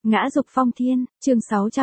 Ngã dục phong thiên, chương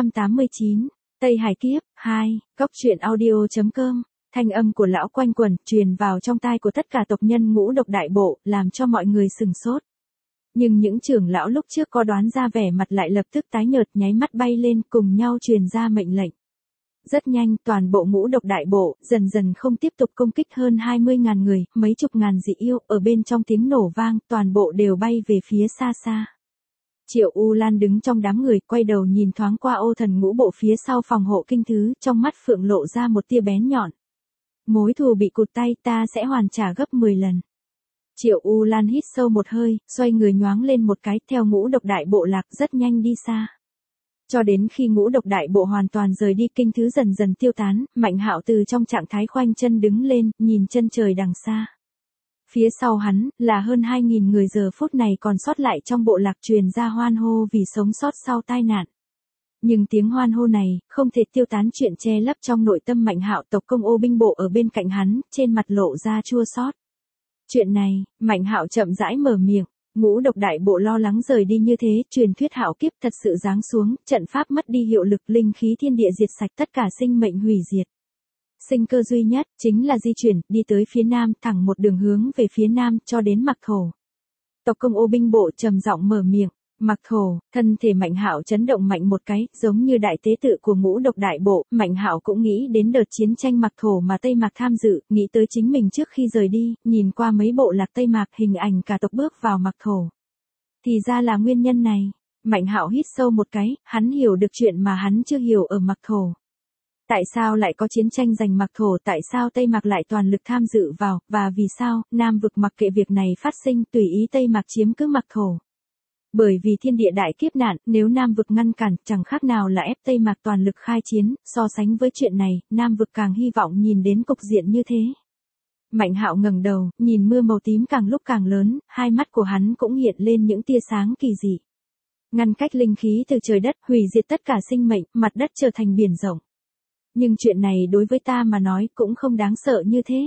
689, Tây Hải kiếp, 2, Cốc truyện audio.com, thanh âm của lão quanh quẩn, truyền vào trong tai của tất cả tộc nhân Ngũ Độc Đại Bộ, làm cho mọi người sừng sốt. Nhưng những trưởng lão lúc trước có đoán ra vẻ mặt lại lập tức tái nhợt, nháy mắt bay lên, cùng nhau truyền ra mệnh lệnh. Rất nhanh, toàn bộ Ngũ Độc Đại Bộ, dần dần không tiếp tục công kích hơn 20.000 người, mấy chục ngàn dị yêu, ở bên trong tiếng nổ vang, toàn bộ đều bay về phía xa xa. Triệu U Lan đứng trong đám người, quay đầu nhìn thoáng qua Ô Thần Ngũ Bộ phía sau phòng hộ kinh thứ, trong mắt phượng lộ ra một tia bén nhọn. Mối thù bị cụt tay, ta sẽ hoàn trả gấp 10 lần. Triệu U Lan hít sâu một hơi, xoay người nhoáng lên một cái, theo Ngũ Độc Đại Bộ lạc rất nhanh đi xa. Cho đến khi Ngũ Độc Đại Bộ hoàn toàn rời đi, kinh thứ dần dần tiêu tán, Mạnh Hạo từ trong trạng thái khoanh chân đứng lên, nhìn chân trời đằng xa. Phía sau hắn, là hơn 2.000 người giờ phút này còn sót lại trong bộ lạc truyền ra hoan hô vì sống sót sau tai nạn. Nhưng tiếng hoan hô này, không thể tiêu tán chuyện che lấp trong nội tâm Mạnh Hạo. Tộc Công Ô binh bộ ở bên cạnh hắn, trên mặt lộ ra chua xót. Chuyện này, Mạnh Hạo chậm rãi mở miệng. Ngũ Độc Đại Bộ lo lắng rời đi như thế, truyền thuyết hạo kiếp thật sự giáng xuống, trận pháp mất đi hiệu lực, linh khí thiên địa diệt sạch, tất cả sinh mệnh hủy diệt. Sinh cơ duy nhất, chính là di chuyển, đi tới phía nam, thẳng một đường hướng về phía nam, cho đến Mạc Thổ. Tộc Công Ô binh bộ trầm giọng mở miệng, Mạc Thổ, thân thể Mạnh Hạo chấn động mạnh một cái, giống như đại tế tự của Ngũ Độc Đại Bộ, Mạnh Hạo cũng nghĩ đến đợt chiến tranh Mạc Thổ mà Tây Mạc tham dự, nghĩ tới chính mình trước khi rời đi, nhìn qua mấy bộ lạc Tây Mạc, hình ảnh cả tộc bước vào Mạc Thổ. Thì ra là nguyên nhân này. Mạnh Hạo hít sâu một cái, hắn hiểu được chuyện mà hắn chưa hiểu ở Mạc Thổ. Tại sao lại có chiến tranh giành Mạc Thổ, tại sao Tây Mạc lại toàn lực tham dự vào, và vì sao, Nam vực mặc kệ việc này phát sinh, tùy ý Tây Mạc chiếm cứ Mạc Thổ. Bởi vì thiên địa đại kiếp nạn, nếu Nam vực ngăn cản, chẳng khác nào là ép Tây Mạc toàn lực khai chiến, so sánh với chuyện này, Nam vực càng hy vọng nhìn đến cục diện như thế. Mạnh Hạo ngẩng đầu, nhìn mưa màu tím càng lúc càng lớn, hai mắt của hắn cũng hiện lên những tia sáng kỳ dị. Ngăn cách linh khí từ trời đất, hủy diệt tất cả sinh mệnh, mặt đất trở thành biển rộng. Nhưng chuyện này đối với ta mà nói cũng không đáng sợ như thế.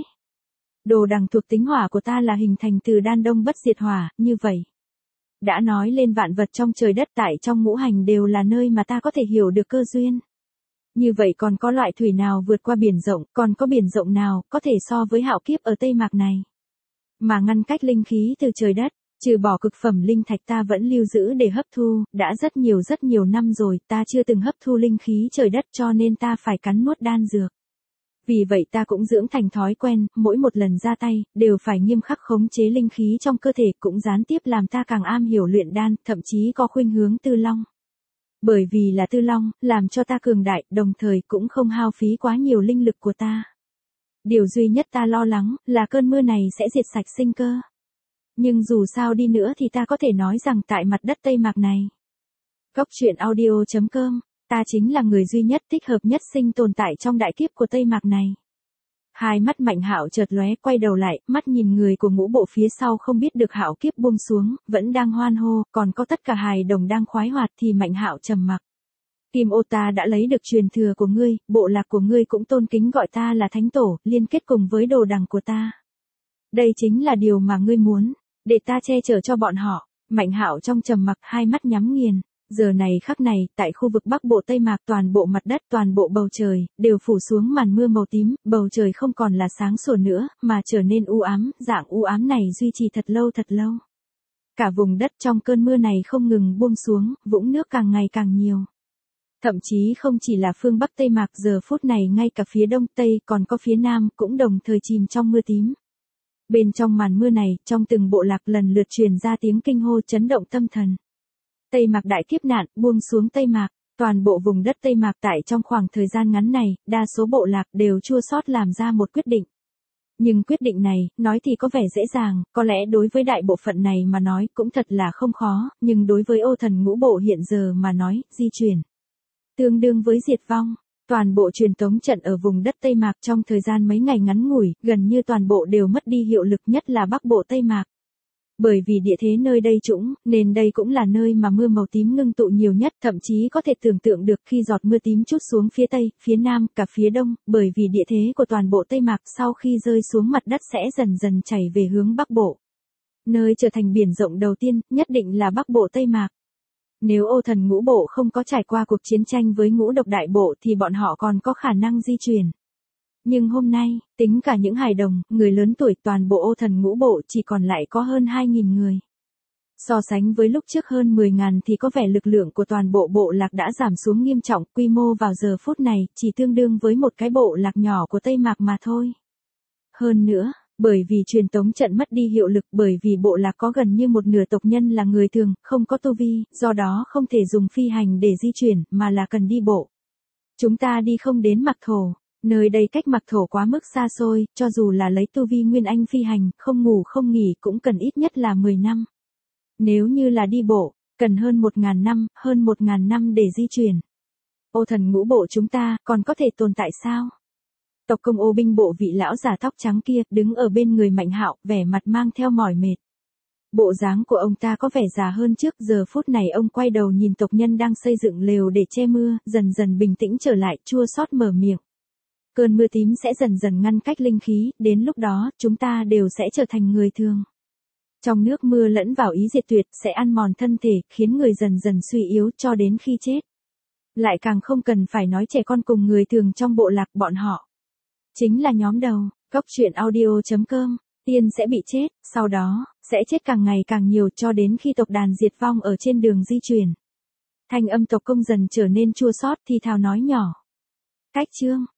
Đồ đằng thuộc tính hỏa của ta là hình thành từ đan đông bất diệt hỏa, như vậy. Đã nói lên vạn vật trong trời đất tại trong ngũ hành đều là nơi mà ta có thể hiểu được cơ duyên. Như vậy còn có loại thủy nào vượt qua biển rộng, còn có biển rộng nào có thể so với hạo kiếp ở Tây Mạc này. Mà ngăn cách linh khí từ trời đất, trừ bỏ cực phẩm linh thạch ta vẫn lưu giữ để hấp thu, đã rất nhiều năm rồi ta chưa từng hấp thu linh khí trời đất, cho nên ta phải cắn nuốt đan dược. Vì vậy ta cũng dưỡng thành thói quen, mỗi một lần ra tay, đều phải nghiêm khắc khống chế linh khí trong cơ thể, cũng gián tiếp làm ta càng am hiểu luyện đan, thậm chí có khuynh hướng tư long. Bởi vì là tư long, làm cho ta cường đại, đồng thời cũng không hao phí quá nhiều linh lực của ta. Điều duy nhất ta lo lắng, là cơn mưa này sẽ diệt sạch sinh cơ. Nhưng dù sao đi nữa thì ta có thể nói rằng tại mặt đất Tây Mạc này. Cốc truyện audio.com, ta chính là người duy nhất thích hợp nhất sinh tồn tại trong đại kiếp của Tây Mạc này. Hai mắt Mạnh Hạo chợt lóe, quay đầu lại, mắt nhìn người của ngũ bộ phía sau, không biết được hạo kiếp buông xuống, vẫn đang hoan hô, còn có tất cả hài đồng đang khoái hoạt, thì Mạnh Hạo trầm mặc. Kim Ô, ta đã lấy được truyền thừa của ngươi, bộ lạc của ngươi cũng tôn kính gọi ta là thánh tổ, liên kết cùng với đồ đằng của ta. Đây chính là điều mà ngươi muốn, để ta che chở cho bọn họ. Mạnh Hạo trong trầm mặc, hai mắt nhắm nghiền. Giờ này khắc này, tại khu vực Bắc Bộ Tây Mạc, toàn bộ mặt đất, toàn bộ bầu trời, đều phủ xuống màn mưa màu tím, bầu trời không còn là sáng sủa nữa, mà trở nên u ám, dạng u ám này duy trì thật lâu. Cả vùng đất trong cơn mưa này không ngừng buông xuống, vũng nước càng ngày càng nhiều. Thậm chí không chỉ là phương Bắc Tây Mạc, giờ phút này ngay cả phía Đông Tây, còn có phía Nam, cũng đồng thời chìm trong mưa tím. Bên trong màn mưa này, trong từng bộ lạc lần lượt truyền ra tiếng kinh hô chấn động tâm thần. Tây Mạc đại kiếp nạn, buông xuống Tây Mạc, toàn bộ vùng đất Tây Mạc tại trong khoảng thời gian ngắn này, đa số bộ lạc đều chua xót làm ra một quyết định. Nhưng quyết định này, nói thì có vẻ dễ dàng, có lẽ đối với đại bộ phận này mà nói cũng thật là không khó, nhưng đối với Ô Thần Ngũ Bộ hiện giờ mà nói, di chuyển. Tương đương với diệt vong. Toàn bộ truyền tống trận ở vùng đất Tây Mạc trong thời gian mấy ngày ngắn ngủi, gần như toàn bộ đều mất đi hiệu lực, nhất là Bắc Bộ Tây Mạc. Bởi vì địa thế nơi đây trũng, nên đây cũng là nơi mà mưa màu tím ngưng tụ nhiều nhất, thậm chí có thể tưởng tượng được khi giọt mưa tím trút xuống phía Tây, phía Nam, cả phía Đông, bởi vì địa thế của toàn bộ Tây Mạc sau khi rơi xuống mặt đất sẽ dần dần chảy về hướng Bắc Bộ. Nơi trở thành biển rộng đầu tiên, nhất định là Bắc Bộ Tây Mạc. Nếu Ô Thần ngũ bộ không có trải qua cuộc chiến tranh với ngũ độc đại bộ thì bọn họ còn có khả năng di chuyển. Nhưng hôm nay, tính cả những hài đồng, người lớn tuổi, toàn bộ Ô Thần ngũ bộ chỉ còn lại có hơn 2.000 người. So sánh với lúc trước hơn 10.000 thì có vẻ lực lượng của toàn bộ bộ lạc đã giảm xuống nghiêm trọng, quy mô vào giờ phút này chỉ tương đương với một cái bộ lạc nhỏ của Tây Mạc mà thôi. Hơn nữa, bởi vì truyền tống trận mất đi hiệu lực, bởi vì bộ lạc có gần như một nửa tộc nhân là người thường, không có tu vi, do đó không thể dùng phi hành để di chuyển, mà là cần đi bộ. Chúng ta đi không đến Mạc Thổ, nơi đây cách Mạc Thổ quá mức xa xôi, cho dù là lấy tu vi Nguyên Anh phi hành, không ngủ không nghỉ cũng cần ít nhất là 10 năm. Nếu như là đi bộ, cần hơn 1.000 năm, hơn 1.000 năm để di chuyển. Ô Thần ngũ bộ chúng ta còn có thể tồn tại sao? Tộc Công Ô binh bộ vị lão già tóc trắng kia đứng ở bên người Mạnh Hạo, vẻ mặt mang theo mỏi mệt. Bộ dáng của ông ta có vẻ già hơn trước, giờ phút này ông quay đầu nhìn tộc nhân đang xây dựng lều để che mưa, dần dần bình tĩnh trở lại, chua xót mở miệng. Cơn mưa tím sẽ dần dần ngăn cách linh khí, đến lúc đó, chúng ta đều sẽ trở thành người thường. Trong nước mưa lẫn vào ý diệt tuyệt sẽ ăn mòn thân thể, khiến người dần dần suy yếu cho đến khi chết. Lại càng không cần phải nói trẻ con cùng người thường trong bộ lạc, bọn họ chính là nhóm đầu. Góc truyện audio.com. Tiên sẽ bị chết, sau đó sẽ chết càng ngày càng nhiều cho đến khi tộc đàn diệt vong ở trên đường di chuyển. Thanh âm Tộc Công dần trở nên chua xót, thì thào nói nhỏ. Cách chương